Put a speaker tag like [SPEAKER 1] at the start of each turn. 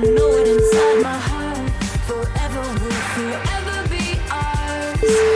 [SPEAKER 1] know it inside my heart. Forever will forever be ours.